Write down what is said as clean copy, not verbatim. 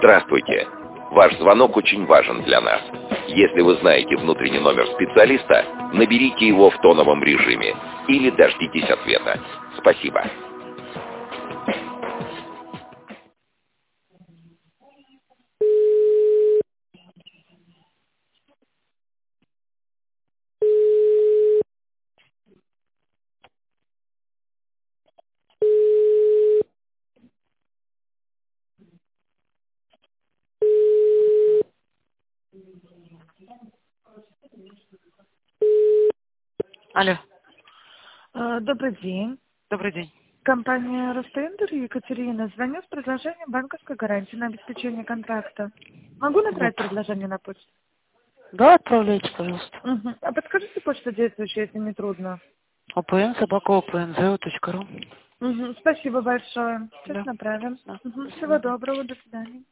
Здравствуйте. Ваш звонок очень важен для нас. Если вы знаете внутренний номер специалиста, наберите его в тоновом режиме или дождитесь ответа. Спасибо. Алло, Добрый день. добрый день. Компания «Ростендер», Екатерина. Звоню с предложением банковской гарантии на обеспечение контракта. Могу Вот. направить предложение на почту? Да, отправляйте, пожалуйста. Угу. А подскажите почту действующую, если не трудно. opn@opnzo.ru. Угу. Спасибо большое. Сейчас Да. направим. Да. Угу. До Всего свидания. доброго. До свидания.